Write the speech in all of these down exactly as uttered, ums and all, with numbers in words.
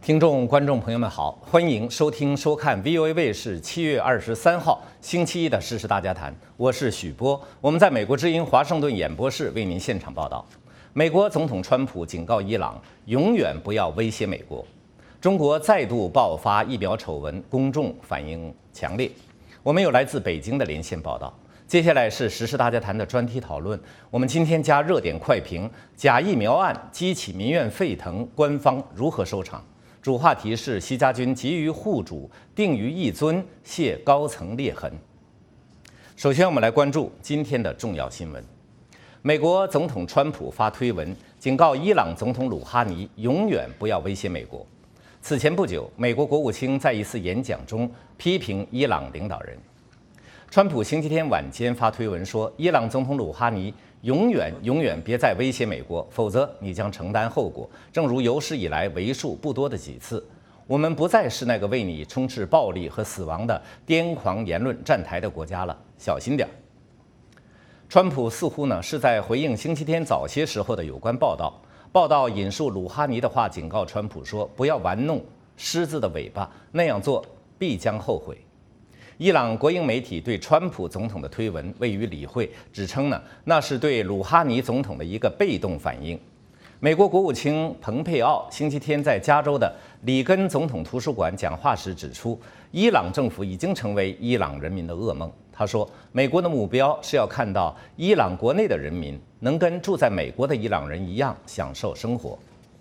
听众、观众朋友们好，欢迎收听、收看 V O A 卫视七月二十三号星期一的《时事大家谈》，我是许波，我们在美国之音华盛顿演播室为您现场报道。美国总统川普警告伊朗，永远不要威胁美国。中国再度爆发疫苗丑闻，公众反应强烈。我们有来自北京的连线报道。接下来是《时事大家谈》的专题讨论。我们今天加热点快评：假疫苗案激起民怨沸腾，官方如何收场？主话题是习家军急于护主，定于一尊，泄高层裂痕。首先，我们来关注今天的重要新闻。美国总统川普发推文警告伊朗总统鲁哈尼永远不要威胁美国。此前不久，美国国务卿在一次演讲中批评伊朗领导人。川普星期天晚间发推文说，伊朗总统鲁哈尼永远永远别再威胁美国，否则你将承担后果。正如有史以来为数不多的几次，我们不再是那个为你充斥暴力和死亡的癫狂言论站台的国家了，小心点。川普似乎呢是在回应星期天早些时候的有关报道。报道引述鲁哈尼的话，警告川普说，不要玩弄狮子的尾巴，那样做必将后悔。伊朗国营媒体对川普总统的推文未予理会，指称呢那是对鲁哈尼总统的一个被动反应。美国国务卿蓬佩奥星期天在加州的里根总统图书馆讲话时指出，伊朗政府已经成为伊朗人民的噩梦。他说，美国的目标是要看到伊朗国内的人民能跟住在美国的伊朗人一样享受生活。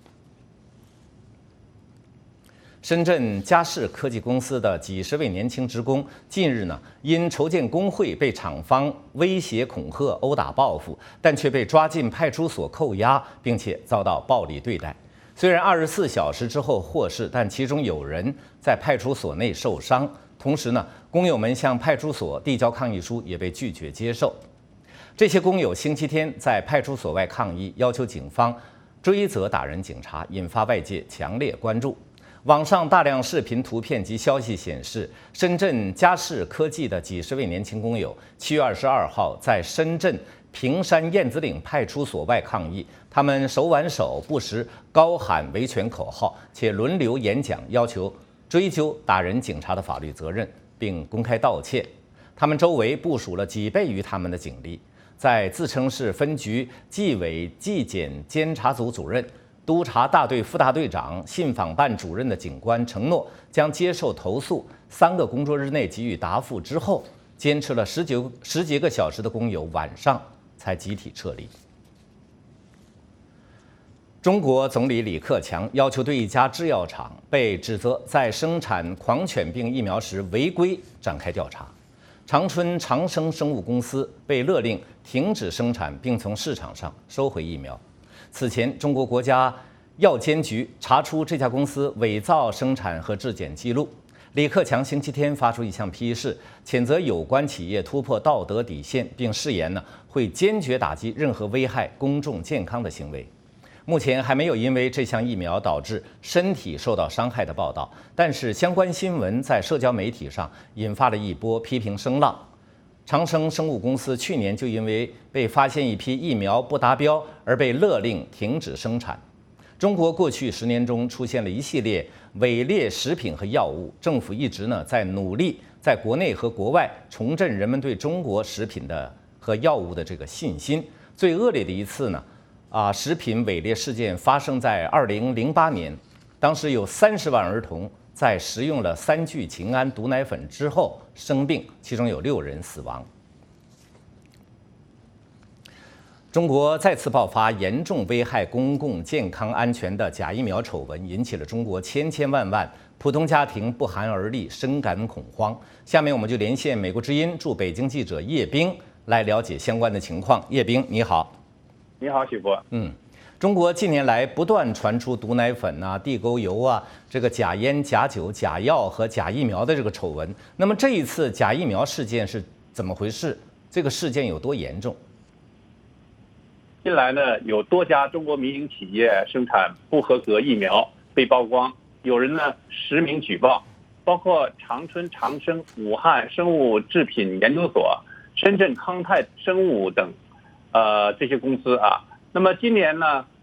深圳嘉士科技公司的几十位年轻职工近日呢，因筹建工会被厂方威胁、恐吓、殴打、报复，但却被抓进派出所扣押，并且遭到暴力对待。虽然二十四小时之后获释，但其中有人在派出所内受伤。同时呢，工友们向派出所递交抗议书也被拒绝接受。这些工友星期天在派出所外抗议，要求警方追责打人警察，引发外界强烈关注。网上大量视频、图片及消息显示，深圳嘉士科技的几十位年轻工友七月二十二号在深圳平山燕子岭派出所外抗议，他们手挽手，不时高喊维权口号，且轮流演讲，要求追究打人警察的法律责任，并公开道歉。他们周围部署了几倍于他们的警力，在自称是分局纪委纪检监察组主任、督察大队副大队长、信访办主任的警官承诺将接受投诉，三个工作日内给予答复之后，坚持了十九十几个小时的工友晚上才集体撤离。中国总理李克强要求对一家制药厂被指责在生产狂犬病疫苗时违规展开调查。长春长生生物公司被勒令停止生产，并从市场上收回疫苗。此前，中国国家药监局查出这家公司伪造生产和质检记录。李克强星期天发出一项批示，谴责有关企业突破道德底线，并誓言呢会坚决打击任何危害公众健康的行为。目前还没有因为这项疫苗导致身体受到伤害的报道，但是相关新闻在社交媒体上引发了一波批评声浪。长生生物公司去年就因为被发现一批疫苗不达标而被勒令停止生产。中国过去十年中出现了一系列伪劣食品和药物，政府一直呢在努力在国内和国外重振人们对中国食品的和药物的这个信心。最恶劣的一次呢，啊，食品伪劣事件发生在二零零八年，当时有三十万儿童在食用了三聚氰胺毒奶粉之后生病，其中有六人死亡。中国再次爆发严重危害公共健康安全的假疫苗丑闻，引起了中国千千万万普通家庭不寒而栗，深感恐慌。下面我们就连线美国之音驻北京记者叶冰来了解相关的情况。叶冰，你好。 你好，许博。 嗯。中国近年来不断传出毒奶粉啊、地沟油啊、这个假烟、假酒、假药和假疫苗的这个丑闻。那么这一次假疫苗事件是怎么回事？这个事件有多严重？ 近来呢，有多家中国民营企业生产不合格疫苗被曝光，有人呢实名举报，包括长春长生、武汉生物制品研究所、深圳康泰生物等，呃这些公司啊。那么今年呢，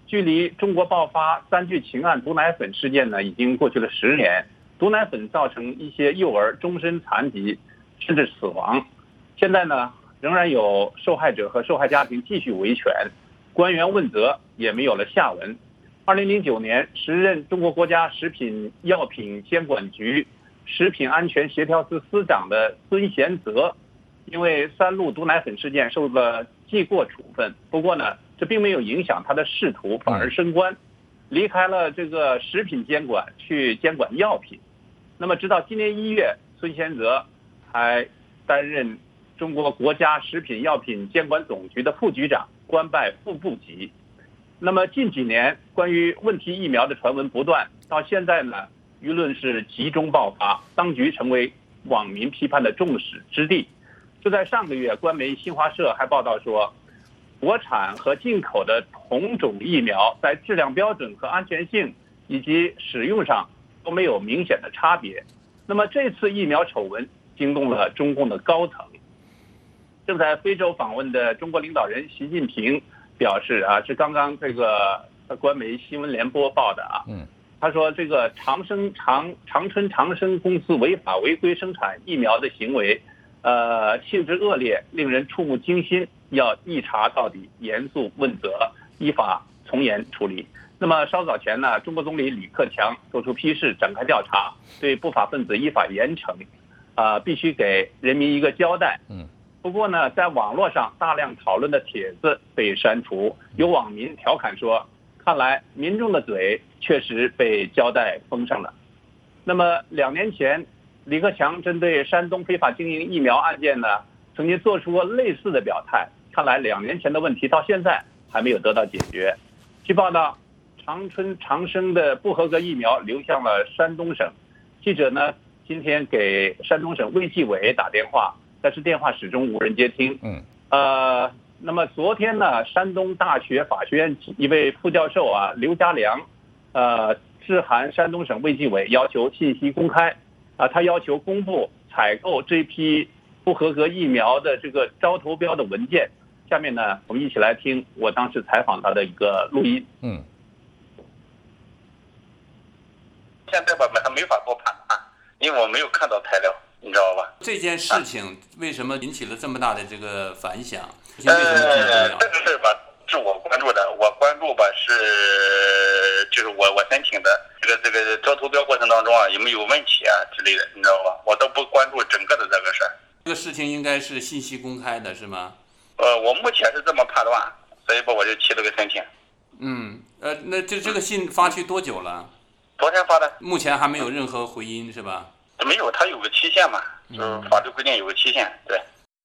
距离中国爆发三聚氰胺毒奶粉事件呢，已经过去了十年。毒奶粉造成一些幼儿终身残疾，甚至死亡。现在呢，仍然有受害者和受害家庭继续维权，官员问责也没有了下文。二零零九年，时任中国国家食品药品监管局食品安全协调司司长的孙贤泽，因为三鹿毒奶粉事件受了记过处分。不过呢，这并没有影响他的仕途，反而升官，离开了这个食品监管，去监管药品。那么直到今年一月，孙贤泽还担任中国国家食品药品监管总局的副局长，官拜副部级。那么近几年关于问题疫苗的传闻不断，到现在呢，舆论是集中爆发，当局成为网民批判的众矢之的。就在上个月，官媒新华社还报道说，国产和进口的同种疫苗在质量标准和安全性以及使用上都没有明显的差别。那么这次疫苗丑闻惊动了中共的高层。正在非洲访问的中国领导人习近平表示啊，是刚刚这个官媒新闻联播报的啊，嗯，他说这个长生长长春长生公司违法违规生产疫苗的行为，呃，性质恶劣，令人触目惊心，要一查到底，严肃问责，依法从严处理。那么稍早前呢，中国总理李克强作出批示，展开调查，对不法分子依法严惩，啊、呃，必须给人民一个交代。嗯。不过呢，在网络上大量讨论的帖子被删除，有网民调侃说，看来民众的嘴确实被胶带封上了。那么两年前，李克强针对山东非法经营疫苗案件呢，曾经做出过类似的表态。看来两年前的问题到现在还没有得到解决。据报道，长春长生的不合格疫苗流向了山东省。记者呢，今天给山东省卫计委打电话，但是电话始终无人接听。嗯，呃，那么昨天呢，山东大学法学院一位副教授啊，刘家良，呃，致函山东省卫计委，要求信息公开。啊，他要求公布采购这批不合格疫苗的这个招投标的文件。下面呢，我们一起来听我当时采访他的一个录音。嗯。 现在吧，还没法做判断，因为我没有看到材料。你知道吧？ 这件事情为什么引起了这么大的这个反响？为什么这么重要？呃，这个事吧，是我关注的。我关注吧是，就是我我申请的这个这个招投标过程当中啊，有没有问题啊之类的，你知道吧？我都不关注整个的这个事儿。 这个事情应该是信息公开的，是吗？ 呃，我目前是这么判断，所以吧，我就提了个申请。 嗯，呃，那这这个信发去多久了？ 昨天发的。 目前还没有任何回音，是吧？ 没有，它有个期限嘛，就是法律规定有个期限，对。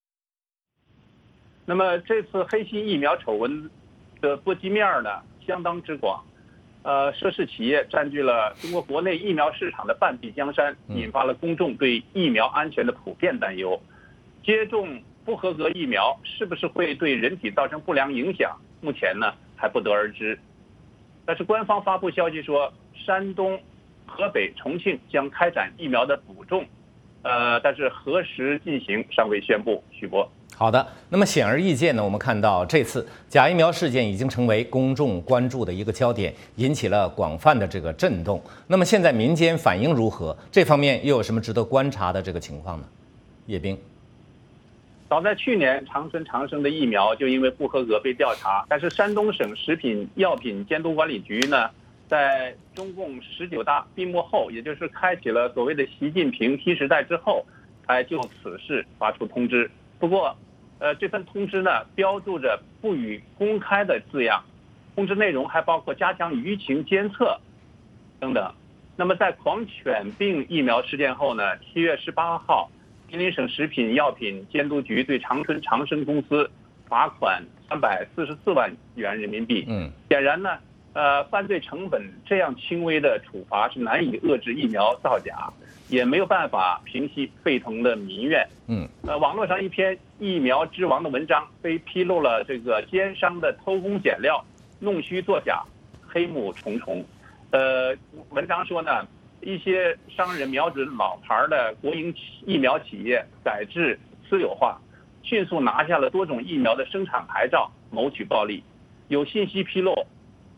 那么这次黑心疫苗丑闻的波及面呢，相当之广，呃，涉事企业占据了中国国内疫苗市场的半壁江山，引发了公众对疫苗安全的普遍担忧。接种不合格疫苗是不是会对人体造成不良影响？目前呢还不得而知。但是官方发布消息说，山东、河北、重庆将开展疫苗的补种，呃，但是何时进行尚未宣布。许博， 好的。那么显而易见呢，我们看到这次假疫苗事件已经成为公众关注的一个焦点，引起了广泛的这个震动。那么现在民间反应如何？这方面又有什么值得观察的这个情况呢？叶冰。 早在去年，长春长生的疫苗就因为不合格被调查，但是山东省食品药品监督管理局呢，在中共十九大闭幕后，也就是开启了所谓的习近平新时代之后，才就此事发出通知。不过，呃，这份通知呢，标注着不予公开的字样，通知内容还包括加强舆情监测等等。那么在狂犬病疫苗事件后呢，七月十八号，吉林省食品药品监督局对长春长生公司罚款三百四十四万元人民币。嗯，显然呢。呃，犯罪成本这样轻微的处罚是难以遏制疫苗造假，也没有办法平息沸腾的民怨。嗯，呃，网络上一篇疫苗之王的文章被披露了这个奸商的偷工减料、弄虚作假、黑幕重重。呃，文章说呢，一些商人瞄准老牌的国营疫苗企业改制私有化，迅速拿下了多种疫苗的生产牌照，谋取暴利。有信息披露，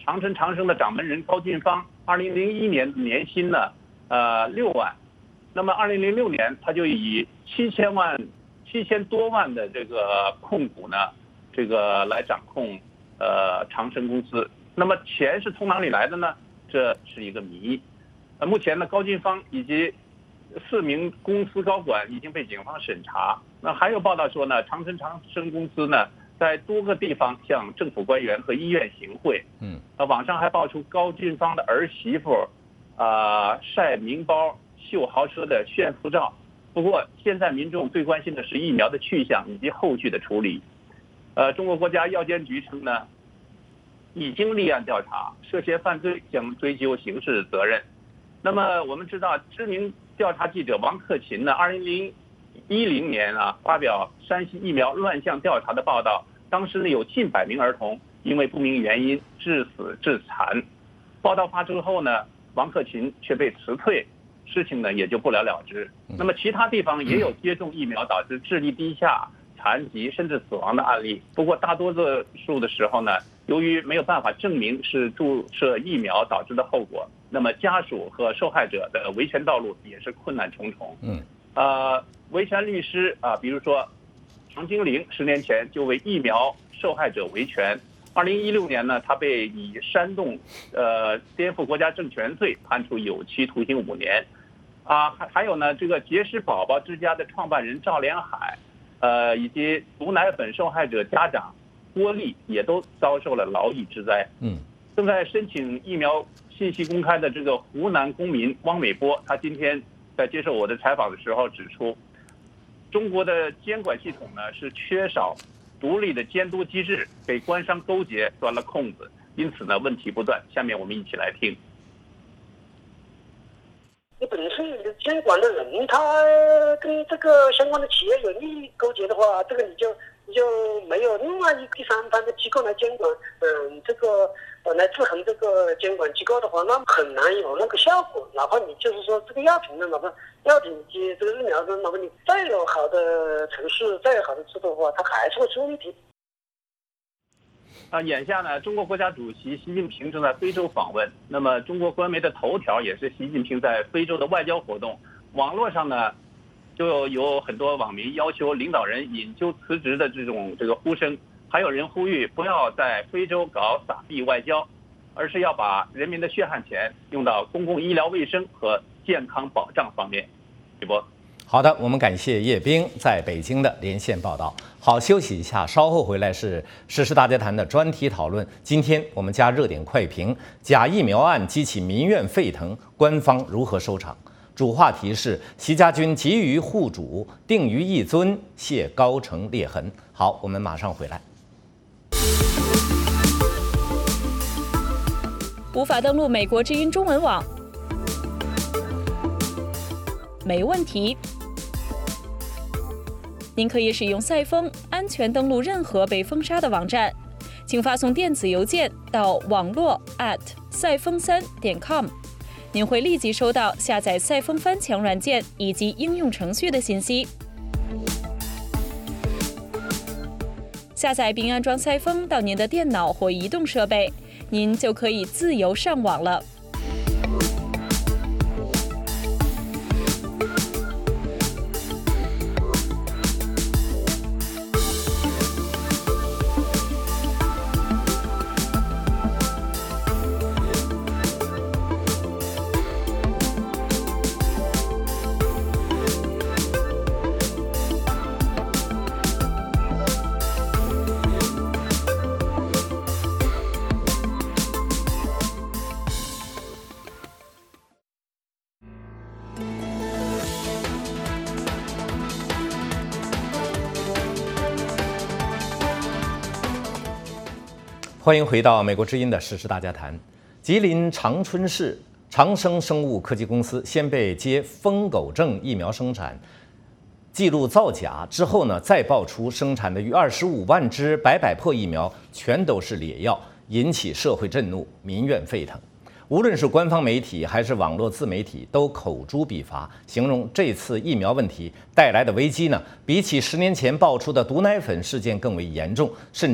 长春长生的掌门人高俊芳，二零零一年年薪呢，呃六万，那么二零零六年他就以七千万、七千多万的这个控股呢，这个来掌控呃长生公司。那么钱是从哪里来的呢？这是一个谜。呃，目前呢，高俊芳以及四名公司高管已经被警方审查。那还有报道说呢，长春长生公司呢，在多个地方向政府官员和医院行贿。嗯，呃，网上还爆出高俊芳的儿媳妇，啊、呃，晒名包、秀豪车的炫富照。不过，现在民众最关心的是疫苗的去向以及后续的处理。呃，中国国家药监局称呢，已经立案调查，涉嫌犯罪将追究刑事责任。那么我们知道，知名调查记者王克勤呢，二零一零年啊发表山西疫苗乱象调查的报道，当时呢有近百名儿童因为不明原因致死致残。报道发出后呢，王克勤却被辞退，事情呢也就不了了之。那么其他地方也有接种疫苗导致智力低下、残疾甚至死亡的案例，不过大多数的时候呢，由于没有办法证明是注射疫苗导致的后果，那么家属和受害者的维权道路也是困难重重。嗯，呃，维权律师啊，比如说常经玲，十年前就为疫苗受害者维权。二零一六年呢，他被以煽动呃颠覆国家政权罪判处有期徒刑五年。啊，还还有呢，这个节食宝宝之家的创办人赵连海，呃，以及毒奶粉受害者家长郭丽也都遭受了劳役之灾。嗯，正在申请疫苗信息公开的这个湖南公民汪美波，他今天在接受我的采访的时候指出，中国的监管系统呢是缺少独立的监督机制，被官商勾结钻了空子，因此呢问题不断。下面我们一起来听。 你本身你的监管的人，他跟这个相关的企业有利益勾结的话，这个你就你就没有另外一个第三方的机构来监管，嗯，这个呃来制衡这个监管机构的话，那很难有那个效果。哪怕你就是说这个药品的，哪怕药品及这个疫苗的，哪怕你再有好的程序，再有好的制度的话，它还是会出问题。 啊，眼下呢，中国国家主席习近平正在非洲访问。那么，中国官媒的头条也是习近平在非洲的外交活动。网络上呢，就有很多网民要求领导人引咎辞职的这种这个呼声，还有人呼吁不要在非洲搞撒币外交，而是要把人民的血汗钱用到公共医疗卫生和健康保障方面。主播。 好的，我们感谢叶冰在北京的连线报道。好，休息一下，稍后回来是时事大家谈的专题讨论。今天我们加热点快评：假疫苗案激起民怨沸腾，官方如何收场？主话题是习家军急于护主，定于一尊，泄高层裂痕。好，我们马上回来。 无法登录美国之音中文网，没问题。您可以使用赛风安全登录任何被封杀的网站，请发送电子邮件到网络 at 赛风三点 com， 您会立即收到下载赛风翻墙软件以及应用程序的信息。下载并安装赛风到您的电脑或移动设备，您就可以自由上网了。 欢迎回到美国之音的时事大家谈。吉林长春市长生生物科技公司先被揭疯狗症疫苗生产记录造假之后呢，再爆出生产的逾二十五万支百百破疫苗全都是劣药，引起社会震怒，民怨沸腾。无论是官方媒体还是网络自媒体，都口诛笔伐，形容这次疫苗问题带来的危机呢，比起十年前爆出的毒奶粉事件更为严重，甚至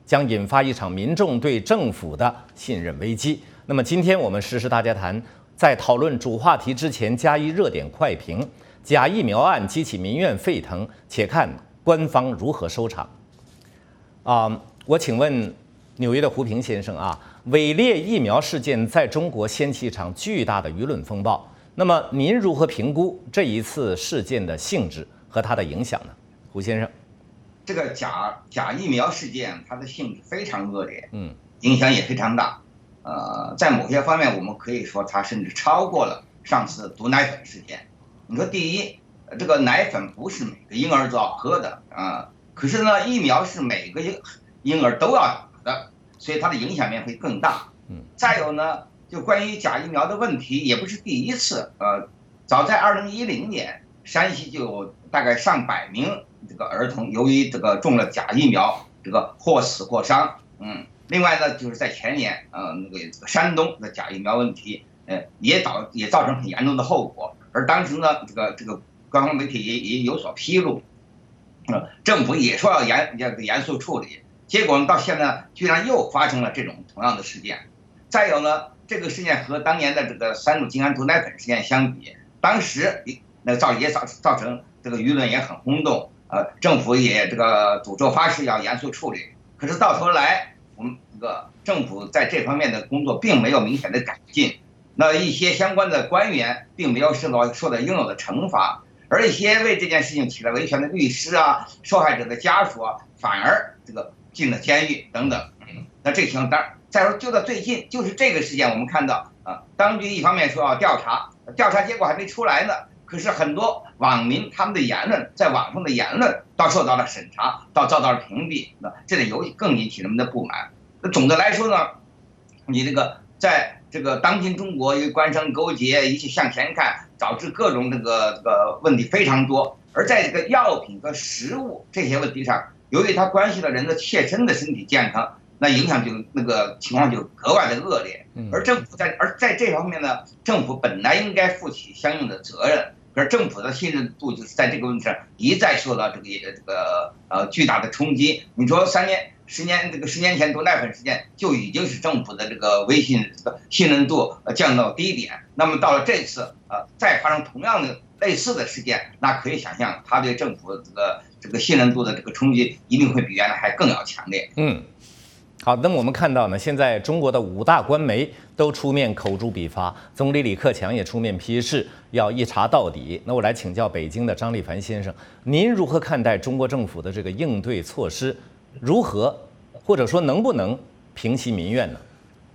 将引发一场民众对政府的信任危机。那么今天我们时事大家谈在讨论主话题之前加一热点快评：假疫苗案激起民怨沸腾，且看官方如何收场。啊，我请问纽约的胡平先生啊，伪劣疫苗事件在中国掀起一场巨大的舆论风暴。那么您如何评估这一次事件的性质和它的影响呢？胡先生， 这个假假疫苗事件，它的性质非常恶劣， 嗯， 影响也非常大。呃，在某些方面，我们可以说它甚至超过了上次毒奶粉事件。你说，第一，这个奶粉不是每个婴儿都要喝的啊、呃，可是呢，疫苗是每个婴婴儿都要打的，所以它的影响面会更大。 嗯，再有呢。就关于假疫苗的问题，也不是第一次。呃，早在二零一零年，山西就有大概上百名这个儿童由于这个中了假疫苗，这个或死或伤。嗯，另外呢，就是在前年，呃，那个这个山东的假疫苗问题，呃，也导也造成很严重的后果。而当时呢，这个这个官方媒体也也有所披露，呃，政府也说要严要严肃处理。结果呢，到现在居然又发生了这种同样的事件。再有呢。这个事件和当年的这个三鹿泾安毒奶粉事件相比，当时那个造也造造成这个舆论也很轰动，呃，政府也这个诅咒发誓要严肃处理。可是到头来，我们这个政府在这方面的工作并没有明显的改进，那一些相关的官员并没有受到受到应有的惩罚，而一些为这件事情起了维权的律师啊、受害者的家属啊，反而这个进了监狱等等。那这情况当然。再说，就到最近，就是这个事件，我们看到啊，当局一方面说要调查，调查结果还没出来呢，可是很多网民他们的言论，在网上的言论，倒受到了审查，倒遭到了屏蔽，那这里尤其更引起人们的不满。那总的来说呢，你这个在这个当今中国，因为官商勾结，一切向前看，导致各种这个这个问题非常多，而在这个药品和食物这些问题上，由于它关系到人的切身的身体健康。那影响就那个情况就格外的恶劣，而政府在而在这方面呢，政府本来应该负起相应的责任，可是政府的信任度就是在这个问题上一再受到这个这个呃巨大的冲击。你说三年、十年这个十年前毒奶粉事件就已经是政府的这个微信这个信任度降到低点，那么到了这次呃再发生同样的类似的事件，那可以想象它对政府这个这个信任度的这个冲击一定会比原来还更要强烈。 嗯。好，那么我们看到呢，现在中国的五大官媒都出面口诛笔伐，总理李克强也出面批示要一查到底。那我来请教北京的张立凡先生，您如何看待中国政府的这个应对措施？如何或者说能不能平息民怨呢？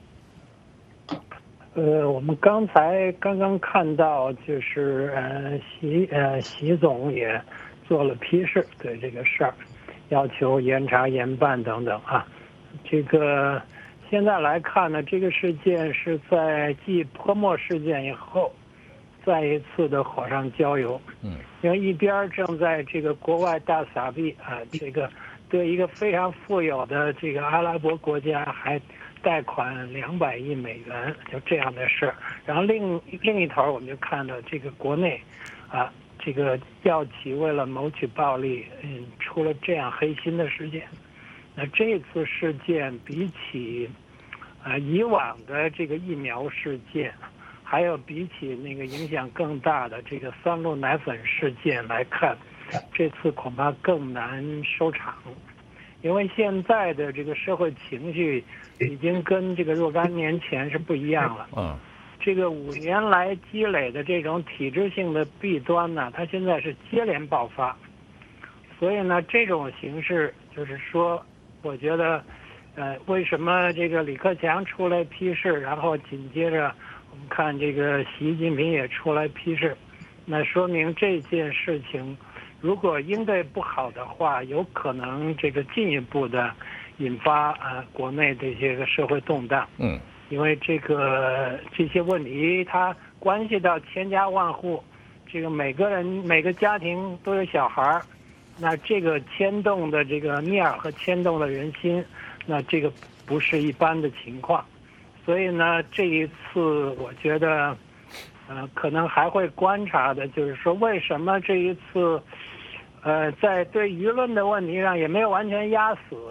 呃，我们刚才刚刚看到，就是呃习呃习总也做了批示，对这个事儿，要求严查严办等等啊。这个现在来看呢，这个事件是在继泼墨事件以后，再一次的火上浇油。嗯，因为一边正在这个国外大撒币啊，这个对一个非常富有的这个阿拉伯国家还贷款两百亿美元，就这样的事儿。然后另另一头，我们就看到这个国内啊，这个药企为了谋取暴利，嗯，出了这样黑心的事件。那这次事件比起，呃，以往的这个疫苗事件，还有比起那个影响更大的这个三鹿奶粉事件来看，这次恐怕更难收场，因为现在的这个社会情绪已经跟这个若干年前是不一样了。嗯，这个五年来积累的这种体制性的弊端呢，它现在是接连爆发，所以呢，这种形势就是说。我觉得，呃，为什么这个李克强出来批示，然后紧接着我们看这个习近平也出来批示，那说明这件事情如果应对不好的话，有可能这个进一步的引发呃国内的这个社会动荡。嗯，因为这个这些问题它关系到千家万户，这个每个人每个家庭都有小孩儿。那这个牵动的这个面儿和牵动的人心，那这个不是一般的情况，所以呢，这一次我觉得，呃，可能还会观察的，就是说为什么这一次，呃，在对舆论的问题上也没有完全压死，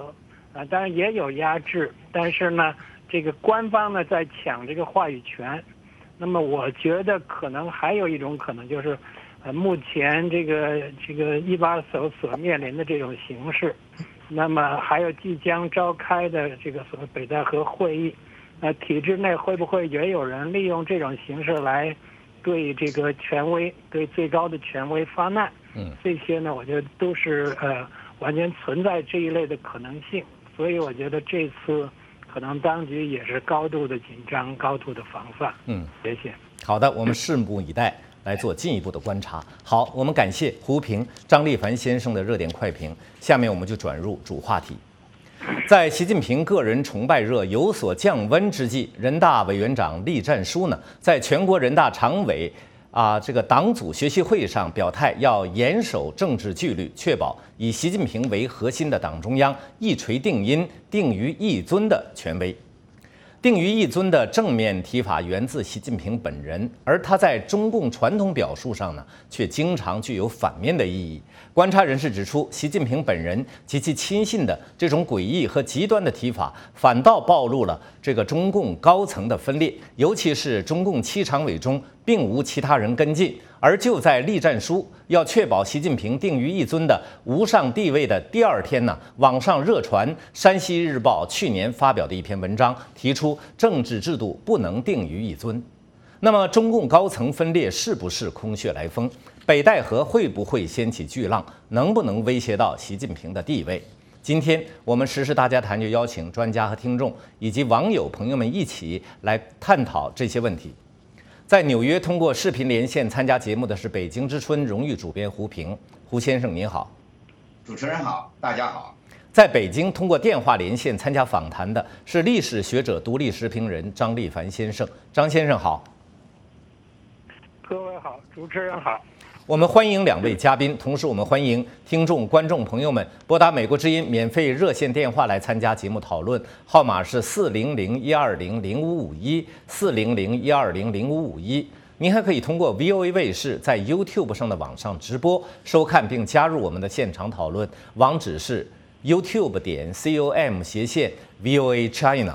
啊，当然也有压制，但是呢，这个官方呢在抢这个话语权。那么我觉得可能还有一种可能就是，呃，目前这个这个一把手所面临的这种形势，那么还有即将召开的这个所谓北戴河会议，呃，体制内会不会也有人利用这种形式来对这个权威、对最高的权威发难？嗯，这些呢，我觉得都是呃完全存在这一类的可能性，所以我觉得这次。可能当局也是高度的紧张，高度的防范。嗯，谢谢。 好的，我们拭目以待，来做进一步的观察。好，我们感谢胡平、张立凡先生的热点快评。下面我们就转入主话题。在习近平个人崇拜热有所降温之际，人大委员长栗战书呢，在全国人大常委啊这个党组学习会上表态，要严守政治纪律，确保以习近平为核心的党中央一锤定音、定于一尊的权威。定于一尊的正面提法源自习近平本人，而他在中共传统表述上呢，却经常具有反面的意义。观察人士指出，习近平本人及其亲信的这种诡异和极端的提法，反倒暴露了这个中共高层的分裂，尤其是中共七常委中并无其他人跟进。而就在栗战书要确保习近平定于一尊的无上地位的第二天呢，网上热传山西日报去年发表的一篇文章，提出政治制度不能定于一尊。那么中共高层分裂是不是空穴来风？北戴河会不会掀起巨浪？能不能威胁到习近平的地位？今天我们时事大家谈就邀请专家和听众以及网友朋友们一起来探讨这些问题。在纽约通过视频连线参加节目的是北京之春荣誉主编胡平，胡先生您好。 主持人好，大家好。 在北京通过电话连线参加访谈的是历史学者、独立时评人张立凡先生，张先生好。 各位好，主持人好。 我们欢迎两位嘉宾，同时我们欢迎听众、观众朋友们拨打美国之音免费热线电话来参加节目讨论，号码是四零零一二零零五五一四零零一二零零五五一。您还可以通过 V O A 卫视在 YouTube 上的网上直播收看并加入我们的现场讨论，网址是 YouTube 点 com 斜线 V O A China。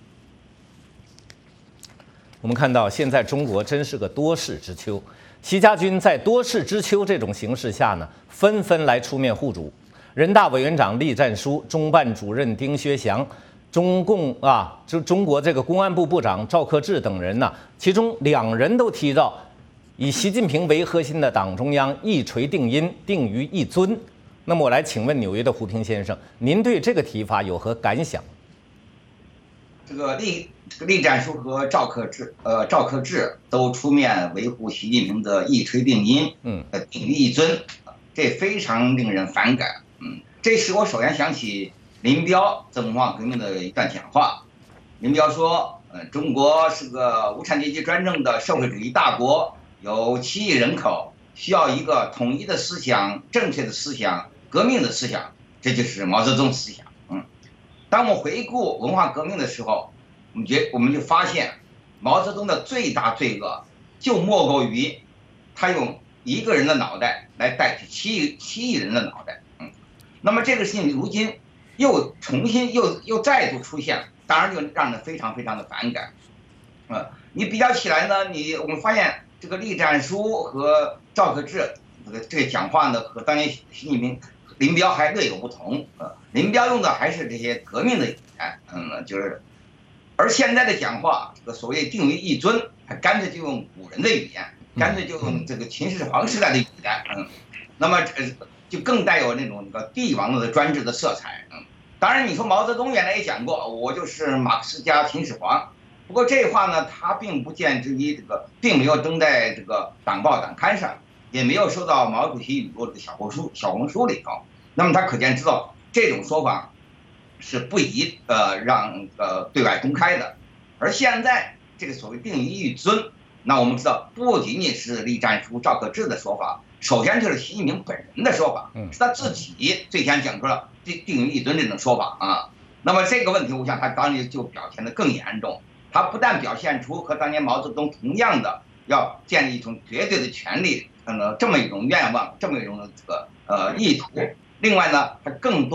我们看到现在中国真是个多事之秋。习家军在多事之秋这种形势下呢，纷纷来出面护主。人大委员长栗战书、中办主任丁薛祥、中共啊，就中国这个公安部部长赵克志等人呢，其中两人都提到，以习近平为核心的党中央一锤定音，定于一尊。那么我来请问纽约的胡平先生，您对这个提法有何感想？ 这个栗这个栗战书和赵克志，呃，赵克志都出面维护习近平的一锤定音，嗯，呃，定于一尊，这非常令人反感。嗯，这使我首先想起林彪在文化革命的一段讲话。林彪说，呃，中国是个无产阶级专政的社会主义大国，有七亿人口，需要一个统一的思想、正确的思想、革命的思想，这就是毛泽东思想。嗯，当我们回顾文化革命的时候，我们觉我们就发现，毛泽东的最大罪恶就莫过于他用一个人的脑袋来代替七亿七亿人的脑袋。嗯，那么这个事情如今又重新又又再度出现，当然就让人非常非常的反感。呃，你比较起来呢，你我们发现这个栗战书和赵克志这个这个讲话呢，和当年习近平、林彪还略有不同。呃，林彪用的还是这些革命的语言，嗯，就是。而现在的讲话，这个所谓定于一尊，他干脆就用古人的语言，干脆就用这个秦始皇时代的语言，嗯，那么呃就更带有那种那个帝王的专制的色彩，嗯。当然，你说毛泽东原来也讲过，我就是马克思加秦始皇，不过这话呢，他并不见之于这个，并没有登在这个党报党刊上，也没有收到毛主席语录的小红书小红书里头。那么他可见知道这种说法是不宜呃让呃对外公开的。而现在这个所谓定于一尊，那我们知道不仅仅是栗战书、赵克志的说法，首先就是习近平本人的说法，是他自己最先讲出了定定于一尊这种说法啊。那么这个问题，我想他当年就表现得更严重。他不但表现出和当年毛泽东同样的要建立一种绝对的权利，呃，这么一种愿望，这么一种这个呃意图。另外呢，他更多的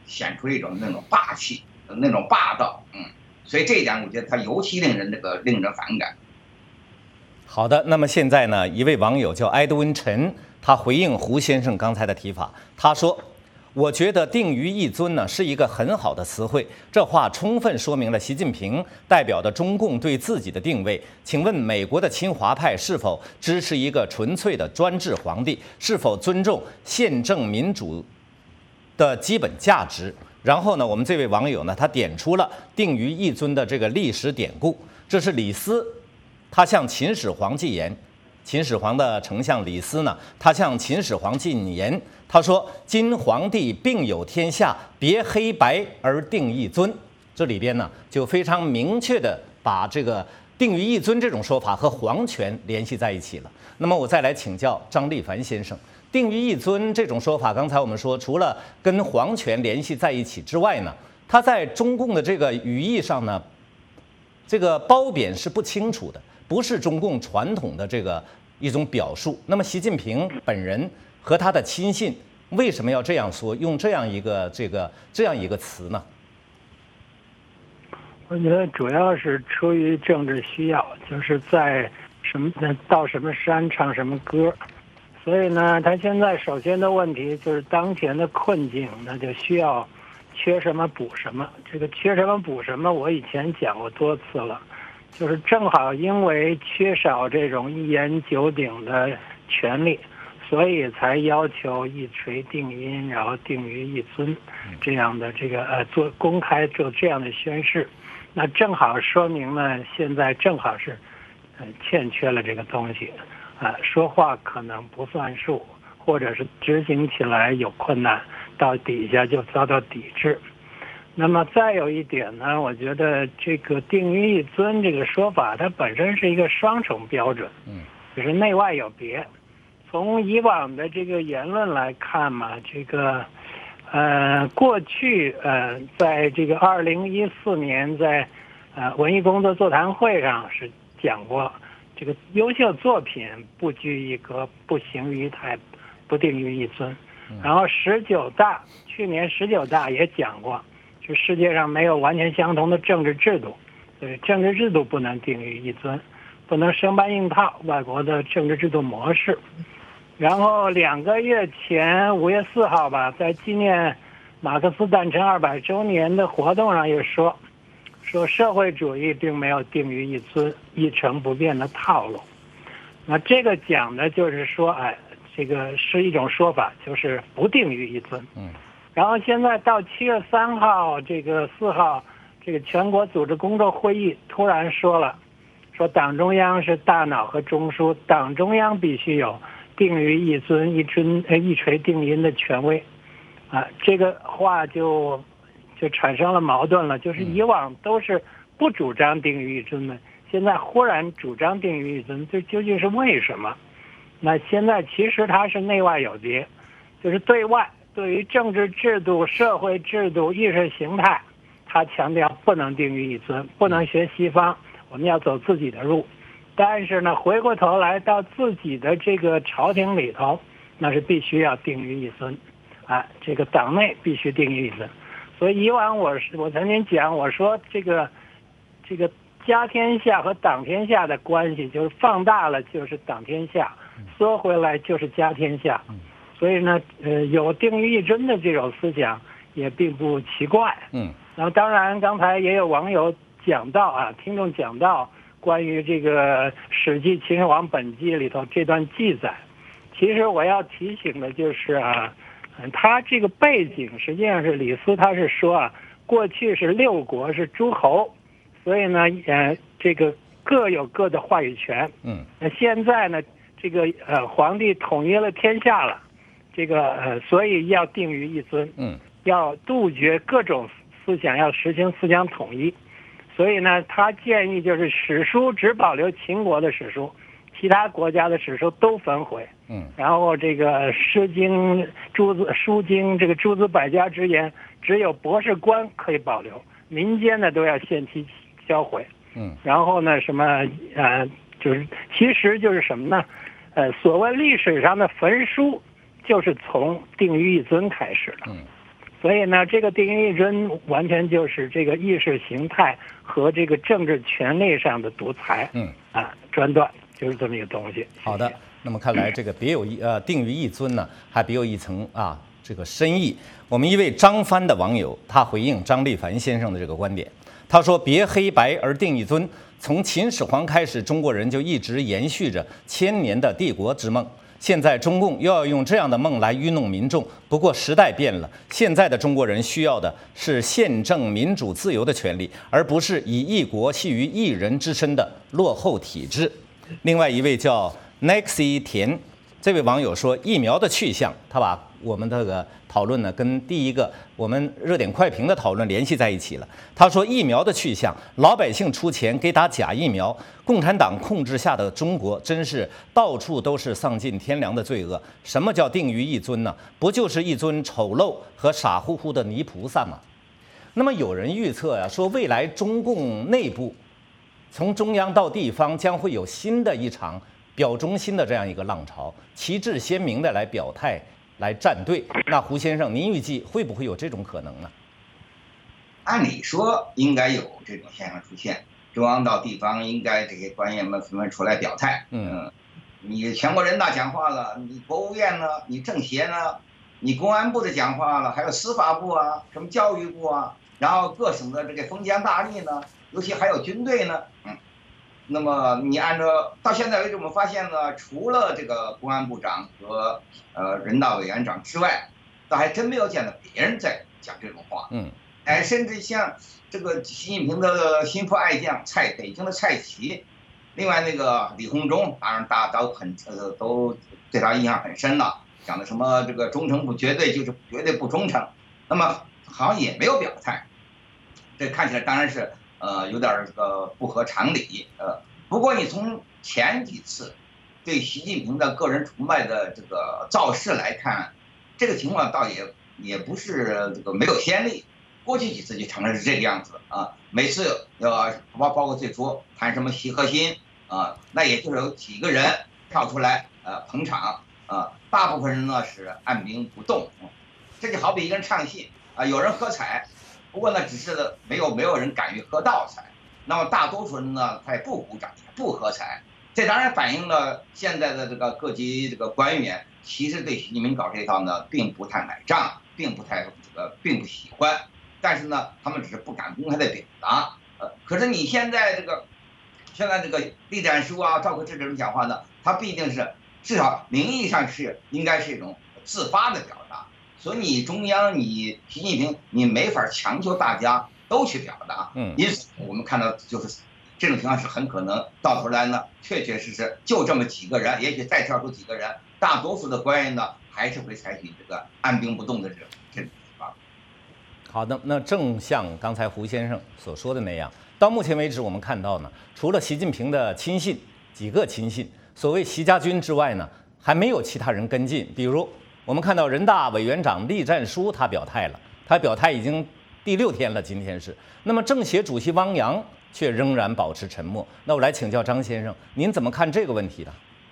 显出一种那种霸气、那种霸道，嗯，所以这一点我觉得他尤其令人这个令人反感。 好的，那么现在呢，一位网友叫埃德温陈，他回应胡先生刚才的提法，他说：“我觉得定于一尊呢是一个很好的词汇，这话充分说明了习近平代表的中共对自己的定位。请问美国的亲华派是否支持一个纯粹的专制皇帝？是否尊重宪政民主的基本价值？”然后呢，我们这位网友呢，他点出了定于一尊的这个历史典故，这是李斯。他向秦始皇进言，秦始皇的丞相李斯呢，他向秦始皇进言，他说：“今皇帝并有天下，别黑白而定一尊。”这里边呢，就非常明确的把这个定于一尊这种说法和皇权联系在一起了。那么我再来请教张立凡先生，定于一尊这种说法，刚才我们说，除了跟皇权联系在一起之外呢，它在中共的这个语义上呢，这个褒贬是不清楚的。不是中共传统的这个一种表述。那么习近平本人和他的亲信为什么要这样说，用这样一个这个这样一个词呢？ 我觉得主要是出于政治需要，就是在什么到什么山唱什么歌，所以呢，他现在首先的问题就是当前的困境，那就需要缺什么补什么。这个缺什么补什么，我以前讲过多次了。就是正好因为缺少这种一言九鼎的权利，所以才要求一锤定音，然后定于一尊这样的这个呃做公开做这样的宣誓。那正好说明呢，现在正好是呃欠缺了这个东西啊、呃，说话可能不算数，或者是执行起来有困难，到底下就遭到抵制。那么再有一点呢，我觉得这个定于一尊这个说法，它本身是一个双重标准，嗯，就是内外有别。从以往的这个言论来看嘛，这个呃过去呃在这个二零一四年在呃文艺工作座谈会上是讲过，这个优秀作品不拘一格，不行于台，不定于一尊。然后十九大去年十九大也讲过。就世界上没有完全相同的政治制度，所以政治制度不能定于一尊，不能生搬硬套外国的政治制度模式。然后两个月前五月四号吧，在纪念马克思诞辰二百周年的活动上也说，说社会主义并没有定于一尊、一成不变的套路。那这个讲的就是说，哎，这个是一种说法，就是不定于一尊。嗯。然后现在到七月三号，这个四号，这个全国组织工作会议突然说了，说党中央是大脑和中枢，党中央必须有定于一尊、一尊呃一锤定音的权威，啊，这个话就就产生了矛盾了，就是以往都是不主张定于一尊的，现在忽然主张定于一尊，这究竟是为什么？那现在其实它是内外有别，就是对外。对于政治制度、社会制度、意识形态，他强调不能定于一尊，不能学西方，我们要走自己的路。但是呢，回过头来到自己的这个朝廷里头，那是必须要定于一尊，啊，这个党内必须定于一尊。所以以往我是我曾经讲，我说这个这个家天下和党天下的关系，就是放大了就是党天下，缩回来就是家天下。所以呢，呃，有定于一尊的这种思想也并不奇怪。嗯，然后当然，刚才也有网友讲到啊，听众讲到关于这个《史记·秦始皇本纪》里头这段记载。其实我要提醒的就是啊，他这个背景实际上是李斯，他是说啊，过去是六国是诸侯，所以呢，呃，这个各有各的话语权。嗯，那现在呢，这个呃皇帝统一了天下了。这个呃，所以要定于一尊，嗯，要杜绝各种思想，要实行思想统一。所以呢，他建议就是史书只保留秦国的史书，其他国家的史书都焚毁。嗯，然后这个《诗经》、诸子、书经这个诸子百家之言，只有博士官可以保留，民间的都要限期销毁。嗯，然后呢，什么呃，就是其实就是什么呢？呃，所谓历史上的焚书。就是从定于一尊开始的，嗯， 所以呢，这个定于一尊完全就是这个意识形态和这个政治权力上的独裁， 嗯啊专断，就是这么一个东西。 好的，那么看来这个别有一呃定于一尊呢，还别有一层啊这个深意。我们一位张帆的网友，他回应张立凡先生的这个观点，他说：“别黑白而定一尊，从秦始皇开始，中国人就一直延续着千年的帝国之梦。现在中共又要用这样的梦来愚弄民众，不过时代变了，现在的中国人需要的是宪政、民主、自由的权利，而不是以一国系于一人之身的落后体制。”另外一位叫 Nexi 田，这位网友说，疫苗的去向，他把我们这个讨论呢跟第一个我们热点快评的讨论联系在一起了。他说，疫苗的去向，老百姓出钱给打假疫苗，共产党控制下的中国真是到处都是丧尽天良的罪恶。什么叫定于一尊呢？不就是一尊丑陋和傻乎乎的泥菩萨吗？那么有人预测呀、啊，说未来中共内部从中央到地方将会有新的一场表忠心的这样一个浪潮，旗帜鲜明的来表态、来站队。那胡先生，您预计会不会有这种可能呢？ 按理说应该有这种现象出现，中央到地方应该这些官员们纷纷出来表态。嗯，你全国人大讲话了，你国务院呢，你政协呢，你公安部的讲话了，还有司法部啊，什么教育部啊，然后各省的这个封疆大吏呢，尤其还有军队呢。嗯。那么你按照到现在为止，我们发现呢，除了这个公安部长和呃人大委员长之外，倒还真没有见到别人在讲这种话。嗯，哎，甚至像这个习近平的心腹爱将蔡北京的蔡奇，另外那个李鸿忠，当然大家都很呃都对他印象很深了，讲的什么这个忠诚不绝对就是绝对不忠诚，那么好像也没有表态，这看起来当然是。呃，有点这个不合常理，呃，不过你从前几次对习近平的个人崇拜的这个造势来看，这个情况倒也也不是这个没有先例，过去几次就常常是这个样子啊，每次呃包包括最初谈什么习核心啊，那也就是有几个人跳出来呃捧场啊，大部分人呢是按兵不动，这就好比一个人唱戏啊，有人喝彩。不过呢，只是没有没有人敢于喝倒彩，那么大多数人呢，他也不鼓掌，也不喝彩。这当然反映了现在的这个各级这个官员，其实对习近平搞这一套呢，并不太买账，并不太这个并不喜欢。但是呢，他们只是不敢公开的表达。呃，可是你现在这个，现在这个栗战书啊、赵克志这种讲话呢，他必定是至少名义上是应该是一种自发的表达。所以你中央，你习近平，你没法强求大家都去表达，嗯，因此我们看到就是这种情况是很可能到头来呢，确确实实就这么几个人，也许再跳出几个人，大多数的官员呢还是会采取这个按兵不动的这种这种方法。 好的，那正像刚才胡先生所说的那样，到目前为止我们看到呢，除了习近平的亲信几个亲信，所谓习家军之外呢，还没有其他人跟进，比如。我们看到人大委员长栗战书他表态了，他表态已经第六天了，今天是。那么政协主席汪洋却仍然保持沉默。那我来请教张先生，您怎么看这个问题呢？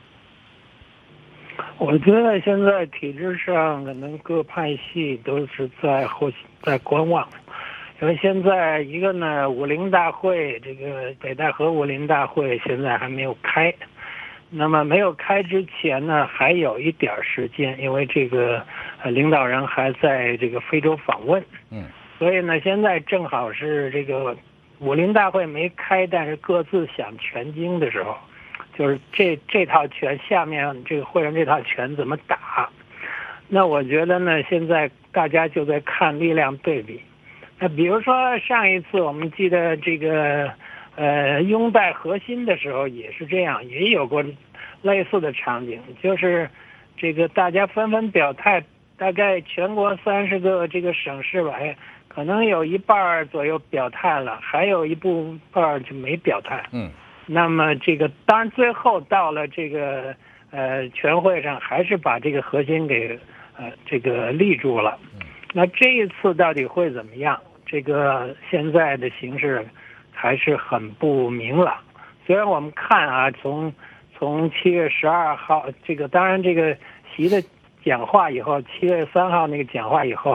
我觉得现在体制上可能各派系都是在后在观望，因为现在一个呢，武林大会这个北戴河武林大会现在还没有开。那么没有开之前呢，还有一点时间，因为这个呃领导人还在这个非洲访问，嗯，所以呢，现在正好是这个武林大会没开，但是各自想拳经的时候，就是这这套拳下面这个会员这套拳怎么打？那我觉得呢，现在大家就在看力量对比。那比如说上一次我们记得这个。呃，拥戴核心的时候也是这样，也有过类似的场景，就是这个大家纷纷表态，大概全国三十个这个省市委，可能有一半左右表态了，还有一部分就没表态。嗯，那么这个当然最后到了这个呃全会上，还是把这个核心给呃这个立住了。那这一次到底会怎么样？这个现在的形势。还是很不明朗。虽然我们看啊，从从七月十二号这个，当然这个习的讲话以后，七月三号那个讲话以后，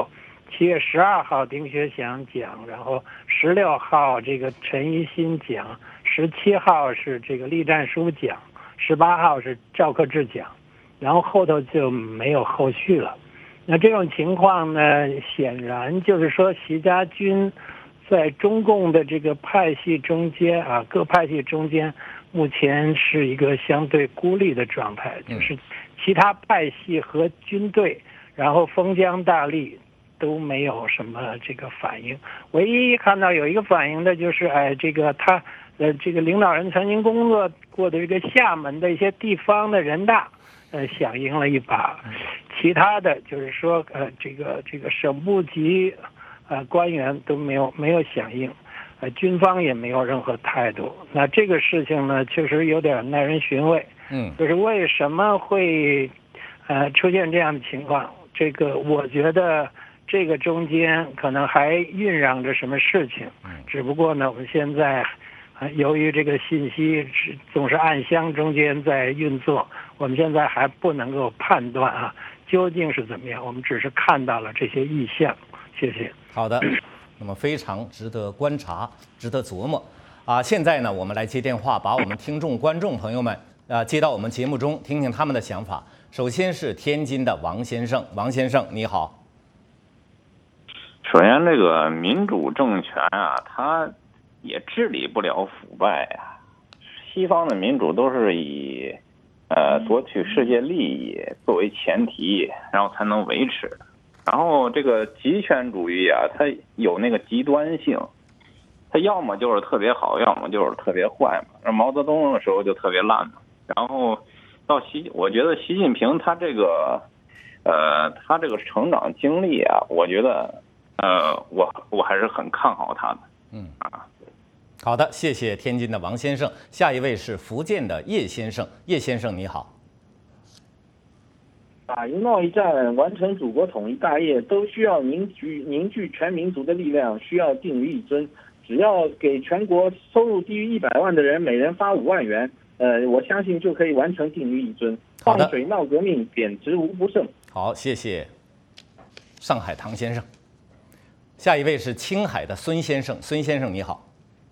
七月十二号丁薛祥奖，然后十六号这个陈一新奖，十七号是这个栗战书奖，十八号是赵克志奖，然后后头就没有后续了。那这种情况呢，显然就是说习家军在中共的这个派系中间啊，各派系中间目前是一个相对孤立的状态，就是其他派系和军队，然后封疆大吏都没有什么这个反应。唯一看到有一个反应的就是，哎，这个他呃这个领导人曾经工作过的这个厦门的一些地方的人大，呃响应了一把，其他的就是说呃这个这个省部级呃官员都没有没有响应。呃，军方也没有任何态度。那这个事情呢，确实有点耐人寻味。 嗯， 就是为什么会呃出现这样的情况？这个我觉得这个中间可能还酝酿着什么事情。嗯，只不过呢，我们现在呃由于这个信息是总是暗箱中间在运作，我们现在还不能够判断啊究竟是怎么样。我们只是看到了这些意象。谢谢。 好的。那么非常值得观察，值得琢磨，啊！现在呢，我们来接电话，把我们听众、观众朋友们啊接到我们节目中，听听他们的想法。首先是天津的王先生，王先生你好。 首先，这个民主政权啊，它也治理不了腐败啊。西方的民主都是以呃夺取世界利益作为前提，然后才能维持。然后这个极权主义啊，它有那个极端性，它要么就是特别好，要么就是特别坏嘛。那毛泽东的时候就特别烂嘛。然后到习，我觉得习近平他这个，呃，他这个成长经历啊，我觉得，呃，我我还是很看好他的。 嗯啊，好的，谢谢天津的王先生。下一位是福建的叶先生，叶先生你好。 打赢贸易战、完成祖国统一大业，都需要凝聚凝聚全民族的力量，需要定于一尊。只要给全国收入低于一百万的人每人发五万元，呃，我相信就可以完成定于一尊。放水闹革命，贬值无不胜。 好，谢谢上海唐先生。下一位是青海的孙先生，孙先生你好。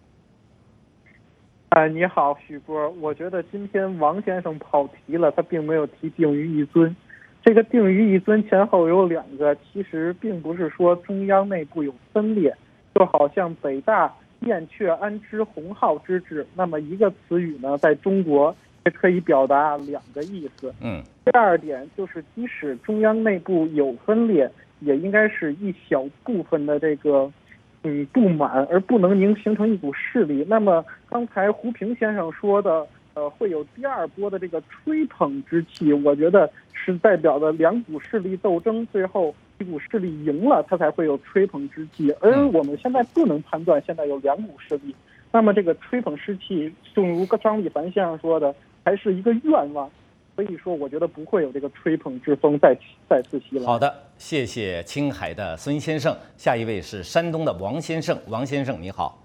哎，你好，许波。我觉得今天王先生跑题了，他并没有提定于一尊。这个定于一尊前后有两个，其实并不是说中央内部有分裂，就好像北大燕雀安知鸿鹄之志，那么一个词语呢，在中国也可以表达两个意思。 嗯。 第二点就是，即使中央内部有分裂，也应该是一小部分的这个嗯不满，而不能形形成一股势力。那么刚才胡平先生说的，呃，会有第二波的这个吹捧之气，我觉得是代表的两股势力斗争，最后一股势力赢了，它才会有吹捧之气。而我们现在不能判断现在有两股势力，那么这个吹捧之气，正如张立凡先生说的，还是一个愿望。所以说，我觉得不会有这个吹捧之风再再次袭来。 好的，谢谢青海的孙先生。下一位是山东的王先生，王先生你好。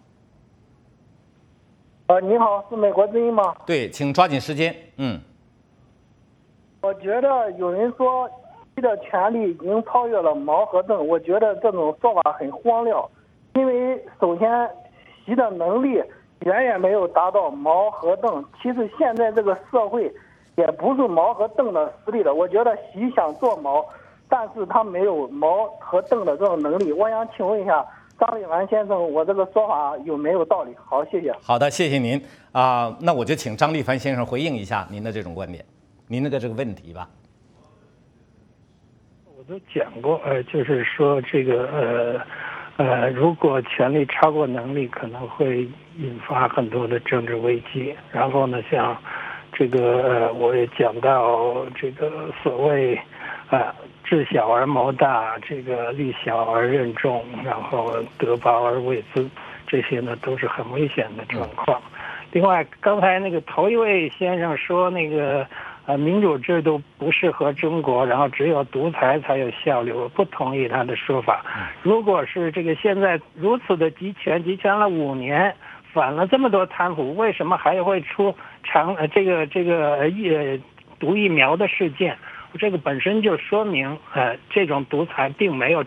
呃，你好，是美国之音吗？ 对，请抓紧时间。嗯， 我觉得有人说习的权力已经超越了毛和邓，我觉得这种说法很荒谬，因为首先习的能力远远没有达到毛和邓，其实现在这个社会也不是毛和邓的实力了。我觉得习想做毛，但是他没有毛和邓的这种能力。我想请问一下张立凡先生，我这个说法有没有道理？好，谢谢。 好的，谢谢您啊、呃。那我就请张立凡先生回应一下您的这种观点，您那个这个问题吧。 我都讲过，呃，就是说这个呃呃，如果权力超过能力，可能会引发很多的政治危机。然后呢，像这个呃，我也讲到这个所谓呃。治小而谋大，这个利小而任重，然后得薄而为尊，这些呢都是很危险的状况。另外，刚才那个头一位先生说那个呃民主制度不适合中国，然后只有独裁才有效率，我不同意他的说法。如果是这个现在如此的集权，集权了五年，反了这么多贪腐，为什么还会出长呃这个这个疫毒疫苗的事件？这个本身就说明，呃，这种独裁并没有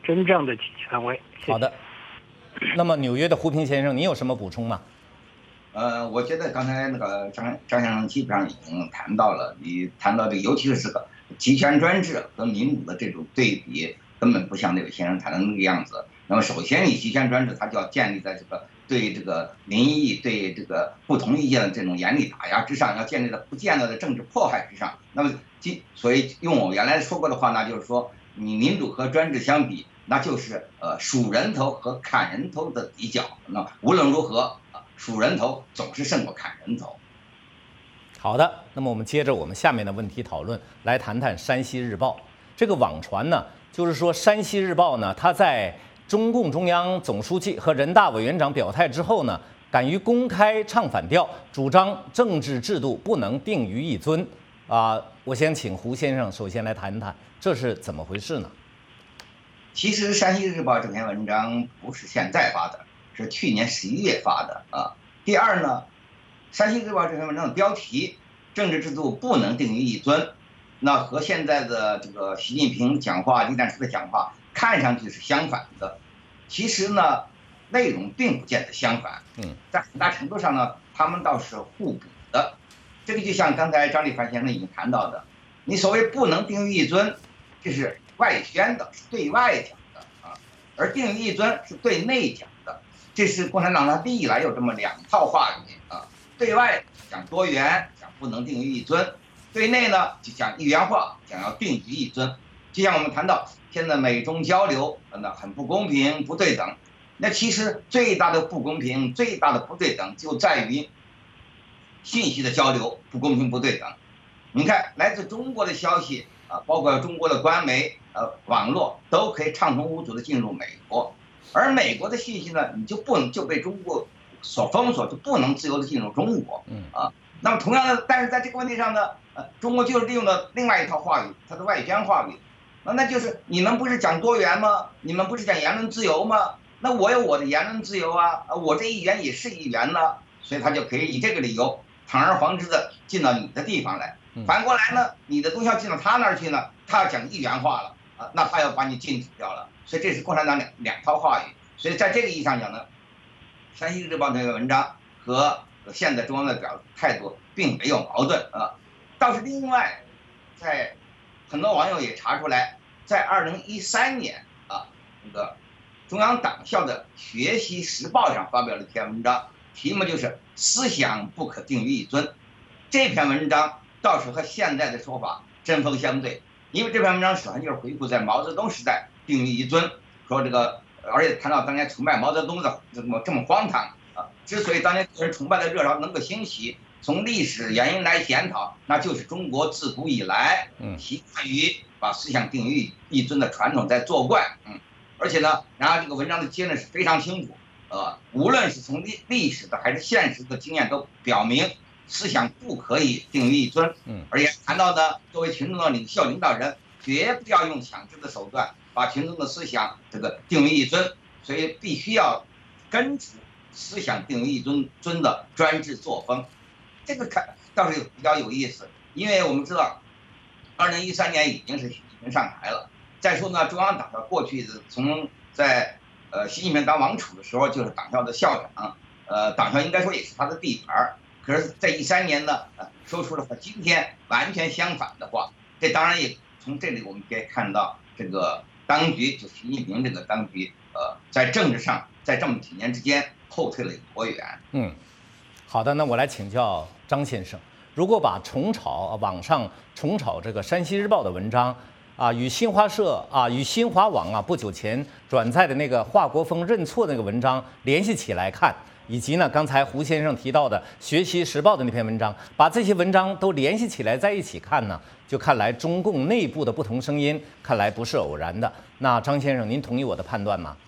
真正的权威。谢谢。 好的。那么纽约的胡平先生，你有什么补充吗？ 呃，我觉得刚才那个张张先生基本上已经谈到了，你谈到这个，尤其是这个集权专制和民主的这种对比，根本不像那位先生谈的那个样子。那么首先，你集权专制它就要建立在这个对这个民意、对这个不同意见的这种严厉打压之上，要建立在不间断的政治迫害之上。那么，所以用我原来说过的话呢，就是说，你民主和专制相比，那就是呃数人头和砍人头的比较。那无论如何，数人头总是胜过砍人头。 好的，那么我们接着我们下面的问题讨论，来谈谈山西日报这个网传呢，就是说山西日报呢，它在中共中央总书记和人大委员长表态之后呢，敢于公开唱反调，主张政治制度不能定于一尊啊、呃。我先请胡先生首先来谈谈，这是怎么回事呢？ 其实山西日报这篇文章不是现在发的，是去年十一月发的啊。第二呢，山西日报这篇文章的标题“政治制度不能定于一尊”，那和现在的这个习近平讲话、栗战书的讲话看上去是相反的。其实呢，内容并不见得相反。嗯，在很大程度上呢，他们倒是互补的。这个就像刚才张立凡先生已经谈到的，你所谓不能定于一尊，这是外宣的，是对外讲的啊，而定于一尊是对内讲的。这是共产党它历来有这么两套话语啊，对外讲多元，讲不能定于一尊；对内呢就讲一元化，讲要定于一尊。就像我们谈到现在美中交流，那很不公平、不对等。那其实最大的不公平、最大的不对等就在于信息的交流不公平、不对等。你看，来自中国的消息啊，包括中国的官媒、呃网络，都可以畅通无阻的进入美国。而美国的信息呢，你就不能就被中国所封锁，就不能自由的进入中国。嗯啊，那么同样的，但是在这个问题上呢，呃，中国就是利用了另外一套话语，它的外宣话语，那那就是你们不是讲多元吗？你们不是讲言论自由吗？那我有我的言论自由啊，我这一员也是一员呢，所以他就可以以这个理由堂而皇之的进到你的地方来。反过来呢，你的东西要进到他那儿去呢，他要讲一元化了啊，那他要把你禁止掉了。所以这是共产党两两套话语，所以在这个意义上讲呢，山西日报这个文章和现在中央的表态度并没有矛盾啊。倒是另外，在很多网友也查出来，在二零一三年啊，那个中央党校的学习时报上发表了一篇文章，题目就是“思想不可定于一尊”。这篇文章倒是和现在的说法针锋相对，因为这篇文章首先就是回顾在毛泽东时代定于一尊，说这个，而且谈到当年崇拜毛泽东的这么这么荒唐啊。之所以当年个人崇拜的热潮能够兴起，从历史原因来检讨，那就是中国自古以来习惯于把思想定于一尊的传统在作怪。嗯，而且呢，然后这个文章的结论是非常清楚，呃，无论是从历历史的还是现实的经验都表明，思想不可以定于一尊。嗯，而且谈到呢，作为群众的领袖领导人，绝不要用强制的手段把群众的思想这个定于一尊，所以必须要根除思想定于一尊尊的专制作风。这个看倒是比较有意思，因为我们知道，二零一三年已经是习近平上台了。再说呢，中央党校过去的从在呃习近平当王储的时候就是党校的校长，呃党校应该说也是他的地盘。可是，在一三年呢，呃说出了和今天完全相反的话。这当然也从这里我们可以看到，这个当局就习近平这个当局，呃，在政治上在这么几年之间后退了有多远？嗯， 好的，那我来请教张先生，如果把重炒网上重炒这个山西日报的文章啊，与新华社啊，与新华网啊不久前转载的那个华国锋认错那个文章联系起来看，以及呢刚才胡先生提到的学习时报的那篇文章，把这些文章都联系起来在一起看呢，就看来中共内部的不同声音看来不是偶然的。那张先生，您同意我的判断吗？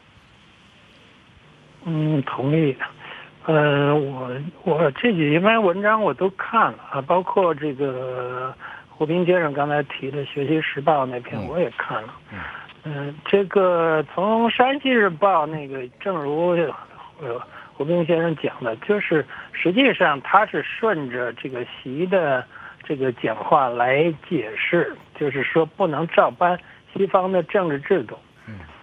嗯，同意。呃，我我这几篇文章我都看了啊，包括这个胡平先生刚才提的《学习时报》那篇我也看了。嗯，呃、这个从山西日报那个，正如呃胡平先生讲的，就是实际上他是顺着这个习的这个讲话来解释，就是说不能照搬西方的政治制度。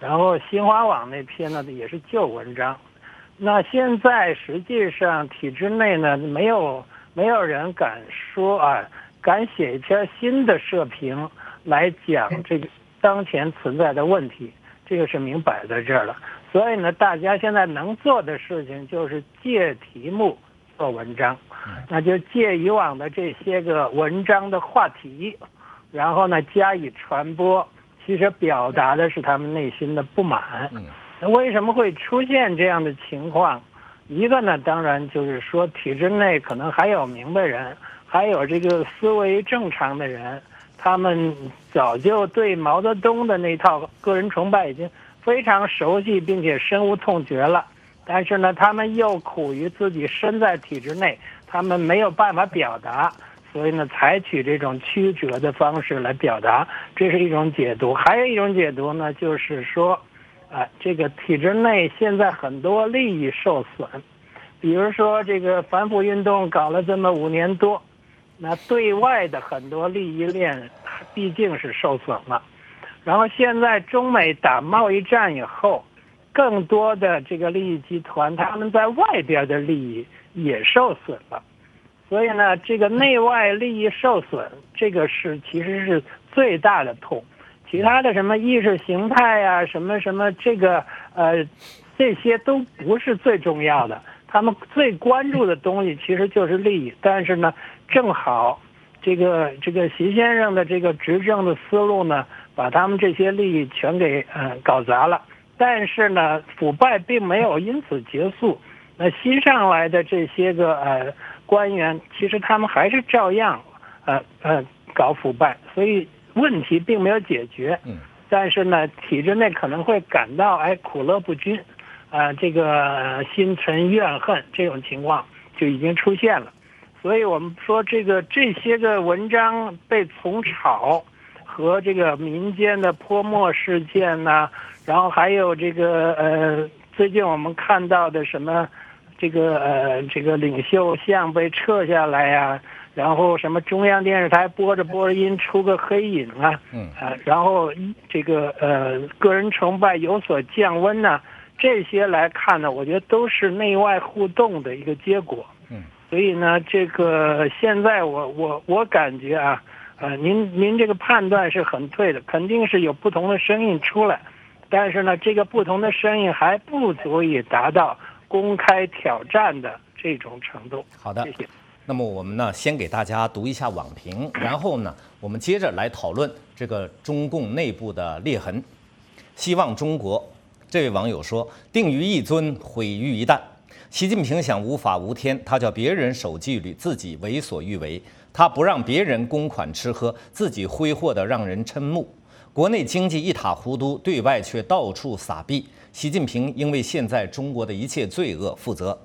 然后新华网那篇呢也是旧文章。那现在实际上体制内呢没有没有人敢说啊，敢写一篇新的社评来讲这个当前存在的问题，这个是明摆在这儿了。所以呢，大家现在能做的事情就是借题目做文章，那就借以往的这些个文章的话题，然后呢加以传播，其实表达的是他们内心的不满。那为什么会出现这样的情况？一个呢，当然就是说体制内可能还有明白人，还有这个思维正常的人，他们早就对毛泽东的那套个人崇拜已经非常熟悉，并且深恶痛绝了。但是呢，他们又苦于自己身在体制内，他们没有办法表达，所以呢，采取这种曲折的方式来表达，这是一种解读。还有一种解读呢，就是说啊，这个体制内现在很多利益受损，比如说这个反腐运动搞了这么五年多，那对外的很多利益链毕竟是受损了。然后现在中美打贸易战以后，更多的这个利益集团他们在外边的利益也受损了。所以呢，这个内外利益受损，这个是其实是最大的痛。其他的什么意识形态啊，什么什么这个呃，这些都不是最重要的。他们最关注的东西其实就是利益。但是呢，正好这个这个习先生的这个执政的思路呢，把他们这些利益全给呃搞砸了。但是呢，腐败并没有因此结束。那新上来的这些个呃官员，其实他们还是照样呃呃搞腐败，所以问题并没有解决。嗯，但是呢，体制内可能会感到哎苦乐不均，啊、呃、这个心存怨恨，这种情况就已经出现了。所以我们说这个这些个文章被从炒和这个民间的泼墨事件呐、啊，然后还有这个呃最近我们看到的什么这个呃这个领袖像被撤下来呀、啊。然后什么中央电视台播着播着音出个黑影啊，嗯啊，然后这个呃个人崇拜有所降温呢、啊，这些来看呢，我觉得都是内外互动的一个结果。嗯，所以呢，这个现在我我我感觉啊，呃，您您这个判断是很对的，肯定是有不同的声音出来，但是呢，这个不同的声音还不足以达到公开挑战的这种程度。 好的， 谢谢。 那么我们呢，先给大家读一下网评，然后呢，我们接着来讨论这个中共内部的裂痕。希望中国这位网友说：“定于一尊，毁于一旦。习近平想无法无天，他叫别人守纪律，自己为所欲为；他不让别人公款吃喝，自己挥霍得让人瞠目。国内经济一塌糊涂，对外却到处撒币。习近平应为现在中国的一切罪恶负责。”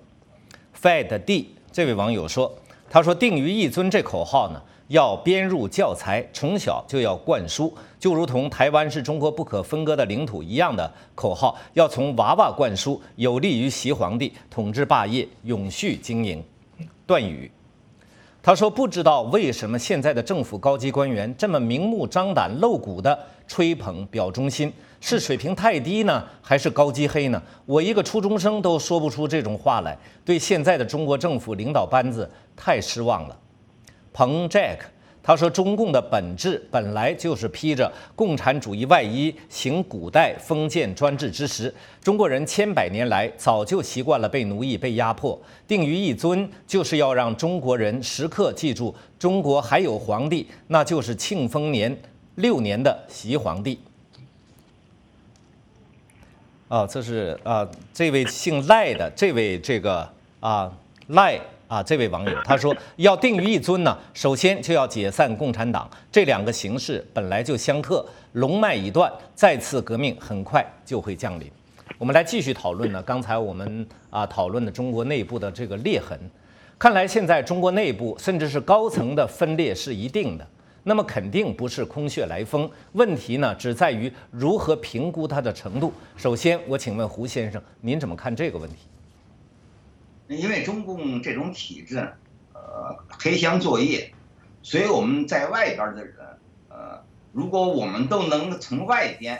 Fed D 这位网友说。他说：“定于一尊这口号呢，要编入教材，从小就要灌输，就如同台湾是中国不可分割的领土一样的口号，要从娃娃灌输，有利于习皇帝统治霸业，永续经营。”段宇他说：“不知道为什么现在的政府高级官员这么明目张胆、露骨的吹捧表忠心，是水平太低呢，还是高级黑呢？我一个初中生都说不出这种话来，对现在的中国政府领导班子太失望了。”彭 Jack 他说：“中共的本质本来就是披着共产主义外衣，行古代封建专制之实。中国人千百年来早就习惯了被奴役、被压迫。定于一尊，就是要让中国人时刻记住，中国还有皇帝，那就是庆丰年六年的习皇帝。”啊，这是啊，这位姓赖的这位这个啊赖。啊，这位网友他说，要定于一尊呢，首先就要解散共产党，这两个形势本来就相克，龙脉已断，再次革命很快就会降临。我们来继续讨论呢，刚才我们啊讨论的中国内部的这个裂痕，看来现在中国内部甚至是高层的分裂是一定的，那么肯定不是空穴来风，问题呢只在于如何评估它的程度。首先，我请问胡先生，您怎么看这个问题？ 因为中共这种体制，呃，黑箱作业，所以我们在外边的人，呃，如果我们都能从外边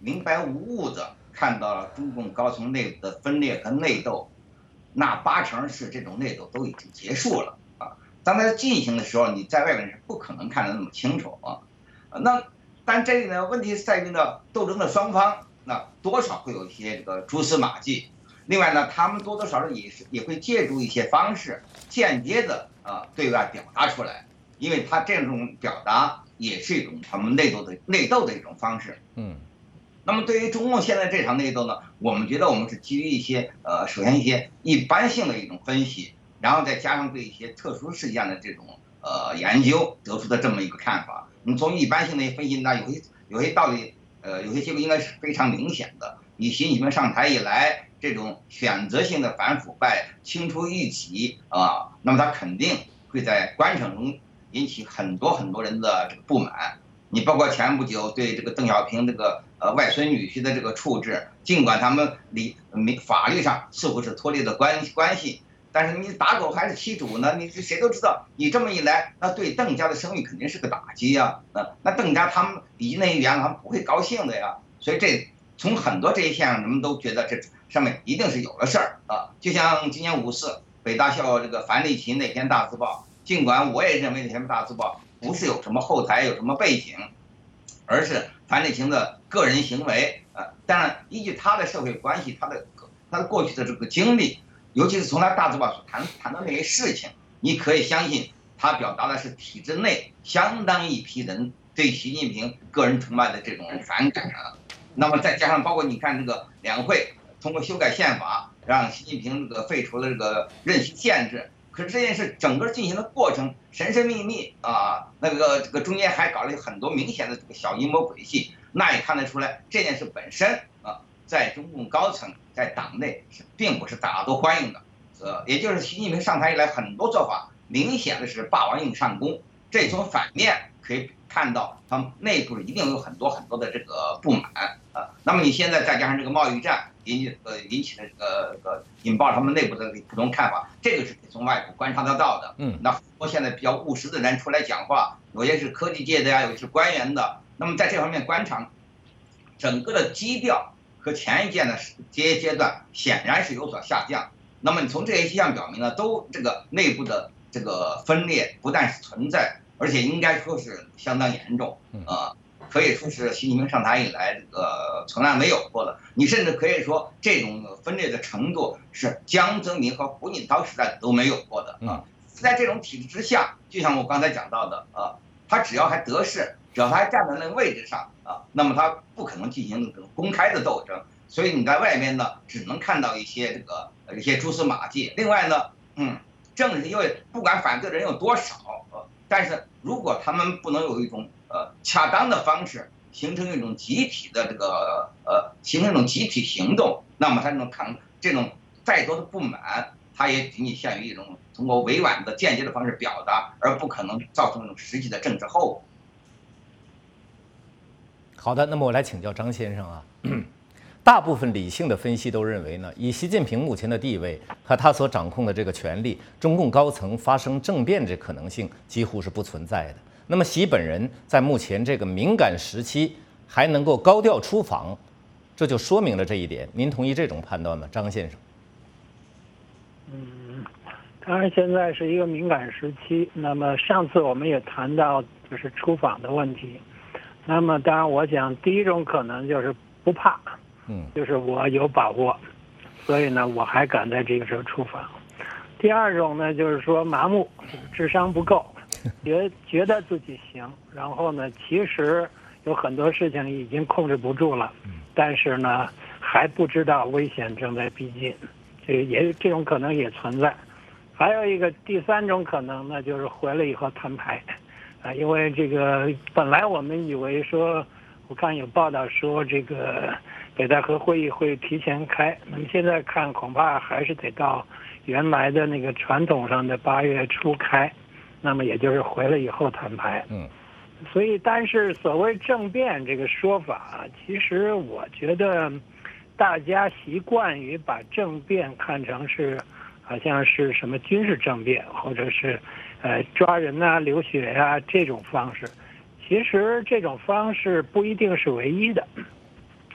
明白无误的看到了中共高层内部的分裂和内斗，那八成是这种内斗都已经结束了啊。当它进行的时候，你在外面是不可能看得那么清楚啊。那但这里呢，问题是在于呢，斗争的双方那多少会有一些这个蛛丝马迹。另外呢，他们多多少少也是也会借助一些方式，间接的啊对外表达出来，因为他这种表达也是一种他们内斗的内斗的一种方式。 嗯。 那么对于中共现在这场内斗呢，我们觉得我们是基于一些呃，首先一些一般性的一种分析，然后再加上对一些特殊事件的这种呃研究得出的这么一个看法。你从一般性的分析呢，有些有些道理，呃，有些结果应该是非常明显的。以习近平上台以来，这种选择性的反腐败青出于题啊，那么他肯定会在官场中引起很多很多人的这个不满。你包括前不久对这个邓小平这个呃外孙女婿的这个处置，尽管他们理民法律上似乎是脱离了关关系，但是你打狗还是其主呢？你谁都知道，你这么一来，那对邓家的声誉肯定是个打击呀。那那邓家他们以及那一员他们不会高兴的呀。所以这从很多这一项上，人们都觉得这上面一定是有了事儿啊。就像今年五四北大校这个樊立勤那篇大字报，尽管我也认为那篇大字报不是有什么后台有什么背景，而是樊立勤的个人行为啊。当然，依据他的社会关系，他的他的过去的这个经历，尤其是从他大字报所谈谈到那些事情，你可以相信他表达的是体制内相当一批人对习近平个人崇拜的这种反感啊。那么再加上包括你看这个两会通过修改宪法，让习近平这个废除了这个任期限制。可是这件事整个进行的过程神神秘秘啊，那个这个中间还搞了很多明显的这个小阴谋诡计，那也看得出来这件事本身啊，在中共高层在党内是并不是大家都欢迎的。呃，也就是习近平上台以来很多做法明显的是霸王硬上弓，这从反面可以看到他们内部一定有很多很多的这个不满啊。那么你现在再加上这个贸易战引起呃引起的这个这个引爆他们内部的不同看法，这个是可以从外部观察得到的。 嗯， 那我现在比较务实的人出来讲话，有些是科技界的呀，有些是官员的。那么在这方面观察，整个的基调和前一届的阶阶段显然是有所下降。那么你从这些迹象表明呢，都这个内部的这个分裂不但是存在，而且应该说是相当严重啊。呃可以说是习近平上台以来这个从来没有过的。你甚至可以说这种分裂的程度是江泽民和胡锦涛时代都没有过的啊。在这种体制之下，就像我刚才讲到的啊，他只要还得势，只要他还站在那个位置上啊，那么他不可能进行这种公开的斗争。所以你在外面呢，只能看到一些这个一些蛛丝马迹。另外呢，嗯，正是因为不管反对的人有多少，呃，但是如果他们不能有一种呃，恰当的方式形成一种集体的这个呃，形成一种集体行动，那么他这种抗这种再多的不满，它也仅仅限于一种通过委婉的间接的方式表达，而不可能造成一种实际的政治后果。 好的，那么我来请教张先生啊，大部分理性的分析都认为呢，以习近平目前的地位和他所掌控的这个权力，中共高层发生政变这可能性几乎是不存在的。那么习本人在目前这个敏感时期还能够高调出访，这就说明了这一点。您同意这种判断吗，张先生？ 嗯，当然现在是一个敏感时期。那么上次我们也谈到就是出访的问题。那么当然，我想第一种可能就是不怕， 嗯， 就是我有把握，所以呢我还敢在这个时候出访。第二种呢就是说麻木，智商不够。觉觉得自己行，然后呢，其实有很多事情已经控制不住了，但是呢，还不知道危险正在逼近，这个也这种可能也存在。还有一个第三种可能呢，就是回来以后摊牌，啊，因为这个本来我们以为说，我看有报道说这个北戴河会议会提前开，那么现在看恐怕还是得到原来的那个传统上的八月初开。那么也就是回来以后摊牌， 嗯， 所以但是所谓政变这个说法，其实我觉得大家习惯于把政变看成是好像是什么军事政变，或者是呃抓人啊、流血啊这种方式。其实这种方式不一定是唯一的。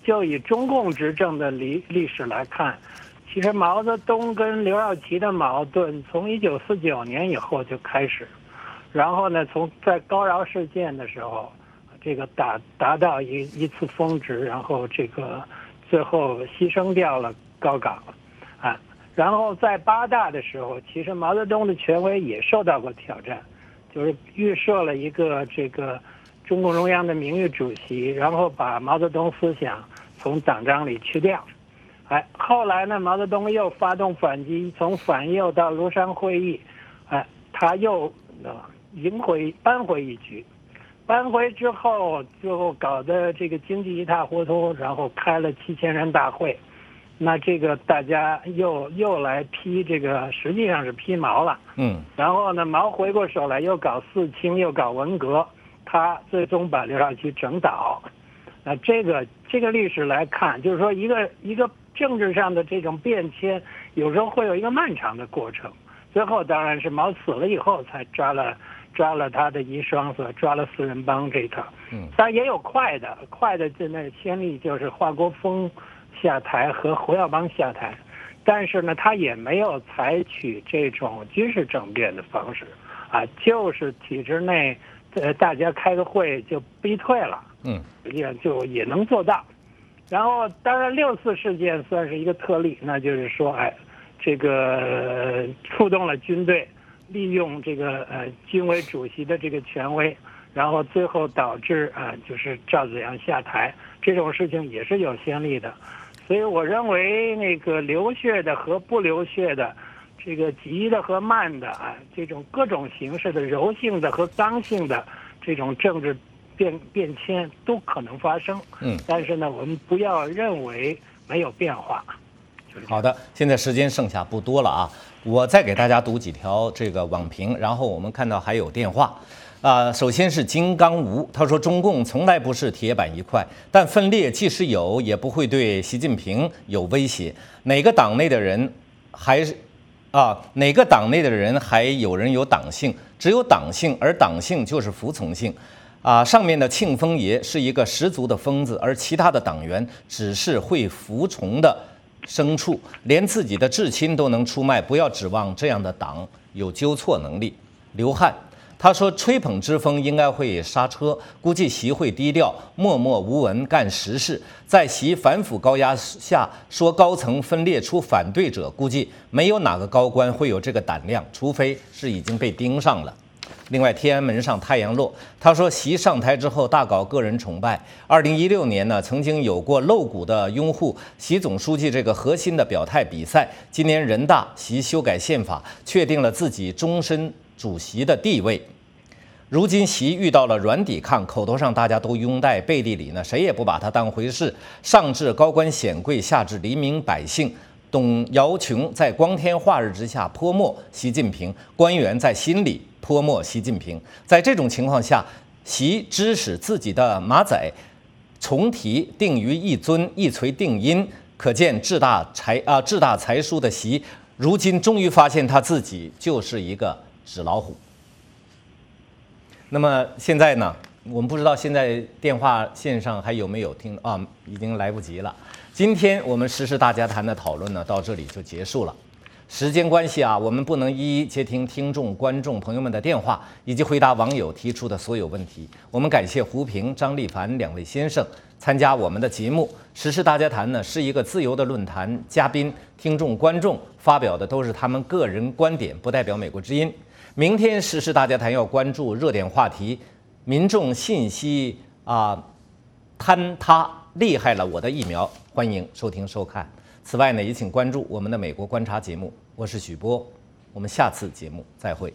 就以中共执政的历历史来看，其实毛泽东跟刘少奇的矛盾从一九四九年以后就开始，然后呢，从在高饶事件的时候，这个达达到一一次峰值，然后这个最后牺牲掉了高岗，啊，然后在八大的时候，其实毛泽东的权威也受到过挑战，就是预设了一个这个中共中央的名誉主席，然后把毛泽东思想从党章里去掉。哎，后来呢，毛泽东又发动反击，从反右到庐山会议，哎，他又呃赢回扳回一局，扳回之后，最后搞得这个经济一塌糊涂，然后开了七千人大会，那这个大家又又来批这个，实际上是批毛了， 嗯， 然后呢，毛回过手来又搞四清，又搞文革，他最终把刘少奇整倒。那这个这个历史来看，就是说一个一个政治上的这种变迁，有时候会有一个漫长的过程。最后当然是毛死了以后才抓了抓了他的遗孀，所抓了四人帮这一套。 嗯， 当然也有快的，快的现在先例就是华国锋下台和胡耀邦下台，但是呢，他也没有采取这种军事政变的方式，啊，就是体制内呃大家开个会就逼退了。 嗯， 实际上就也能做到。然后，当然六四事件算是一个特例，那就是说，哎，这个触动了军队，利用这个呃军委主席的这个权威，然后最后导致啊、呃、就是赵紫阳下台，这种事情也是有先例的。所以我认为那个流血的和不流血的，这个急的和慢的啊，这种各种形式的柔性的和刚性的这种政治变变迁都可能发生， 嗯， 但是呢，我们不要认为没有变化。 好的，现在时间剩下不多了啊，我再给大家读几条这个网评，然后我们看到还有电话，啊、呃，首先是金刚吴，他说中共从来不是铁板一块，但分裂即使有，也不会对习近平有威胁。哪个党内的人还是啊？哪个党内的人还有人有党性？只有党性，而党性就是服从性。啊，上面的庆丰爷是一个十足的疯子，而其他的党员只是会服从的牲畜，连自己的至亲都能出卖，不要指望这样的党有纠错能力。刘汉他说，吹捧之风应该会刹车，估计习会低调，默默无闻干实事。在习反腐高压下，说高层分裂出反对者，估计没有哪个高官会有这个胆量，除非是已经被盯上了。另外，天安门上太阳落，他说习上台之后大搞个人崇拜。二零一六年呢，曾经有过露骨的拥护习总书记这个核心的表态比赛。今年人大习修改宪法，确定了自己终身主席的地位。如今习遇到了软抵抗，口头上大家都拥戴，背地里呢谁也不把他当回事。上至高官显贵，下至黎民百姓。董瑶琼在光天化日之下泼墨习近平，官员在心里泼墨习近平。在这种情况下，习指使自己的马仔重提定于一尊，一锤定音，可见志大才啊、呃、志大才疏的习，如今终于发现他自己就是一个纸老虎。那么现在呢，我们不知道现在电话线上还有没有听啊？已经来不及了。今天我们时事大家谈的讨论呢，到这里就结束了。时间关系啊，我们不能一一接听听众、观众朋友们的电话，以及回答网友提出的所有问题。我们感谢胡平、张立凡两位先生参加我们的节目。时事大家谈呢是一个自由的论坛，嘉宾、听众、观众发表的都是他们个人观点，不代表美国之音。明天时事大家谈要关注热点话题，民众信息啊坍塌，厉害了我的疫苗。欢迎收听收看。此外呢，也请关注我们的美国观察节目。我是许波，我们下次节目再会。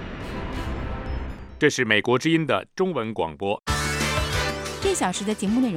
这是美国之音的中文广播。 这小时的节目内容